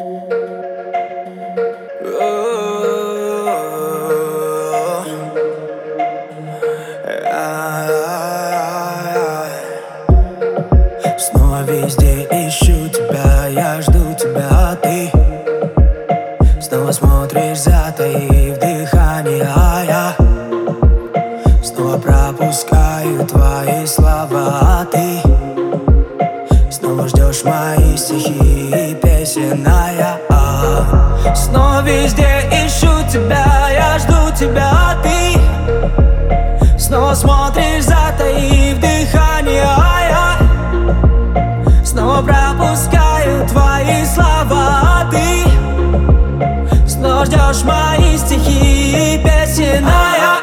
Снова везде ищу тебя, я жду тебя, а ты снова смотришь, затаив дыхание, а я снова пропускаю твои слова, а ты снова ждешь мои стихи и песен, а я снова везде ищу тебя, я жду тебя, а ты снова смотришь, затаив дыхание, а я снова пропускаю твои слова, а ты снова ждешь мои стихи и песен, а я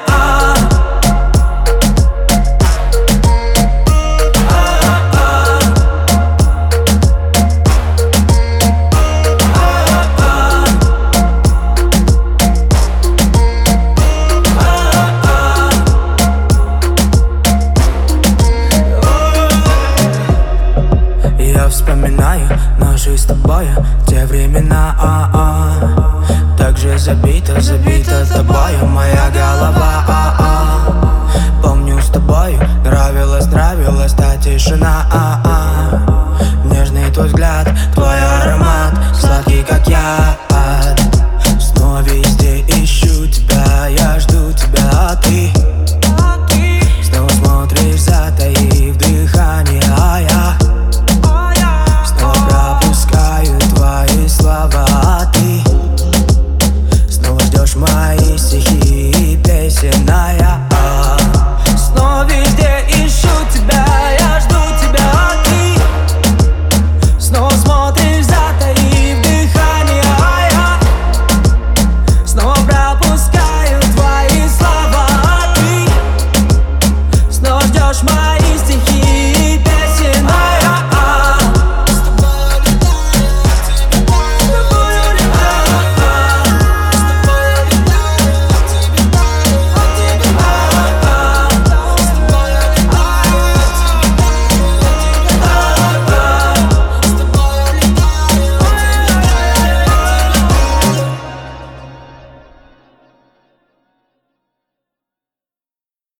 Я вспоминаю наши с тобой те времена, так же забита тобою моя голова, помню с тобою нравилась та тишина, нежный твой взгляд, твой аромат, сладкий как яд. Снова везде ищу тебя, я жду тебя, а ты снова смотришь, затаив дыхание, а я пропускаю твои слова, а ты снова ждешь мои стихи и песен, а я снова везде ищу тебя, я жду тебя, а ты снова смотришь, затаив дыхание, а я снова пропускаю твои слова, а ты снова ждешь мои